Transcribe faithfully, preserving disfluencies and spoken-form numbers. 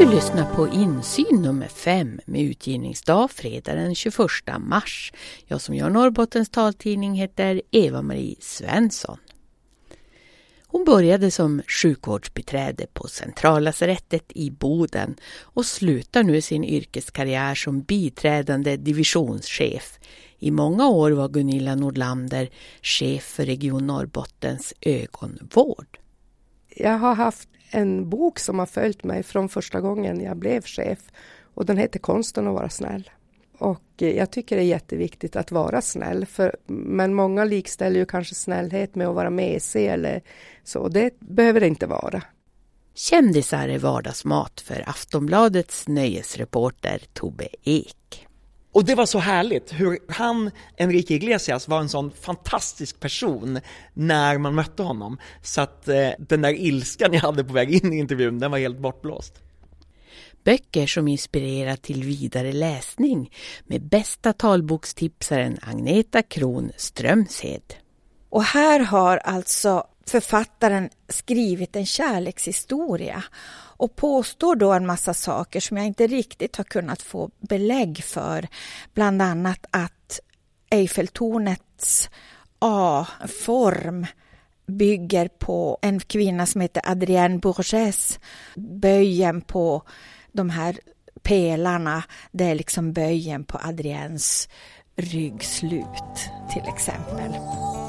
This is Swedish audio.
Du lyssnar på Insyn nummer fem med utgivningsdag fredag den tjugoförsta mars. Jag som gör Norrbottens taltidning heter Eva-Marie Svensson. Hon började som sjukvårdsbiträde på Centrallasarettet i Boden och slutar nu sin yrkeskarriär som biträdande divisionschef. I många år var Gunilla Nordlander chef för Region Norrbottens ögonvård. Jag har haft en bok som har följt mig från första gången jag blev chef och den heter Konsten att vara snäll. Och jag tycker det är jätteviktigt att vara snäll, för, men många likställer ju kanske snällhet med att vara mesig eller så. Det behöver det inte vara. Kändisar är vardagsmat för Aftonbladets nöjesreporter Tobbe Ek. Och det var så härligt hur han, Enrique Iglesias, var en sån fantastisk person när man mötte honom. Så att eh, den där ilskan jag hade på väg in i intervjun, den var helt bortblåst. Böcker som inspirerar till vidare läsning med bästa talbokstipsaren Agneta Kron Strömshed. Och här har alltså författaren skrivit en kärlekshistoria och påstår då en massa saker som jag inte riktigt har kunnat få belägg för. Bland annat att Eiffeltornets A-form bygger på en kvinna som heter Adrienne Bourges. Böjen på de här pelarna, det är liksom böjen på Adriennes ryggslut till exempel.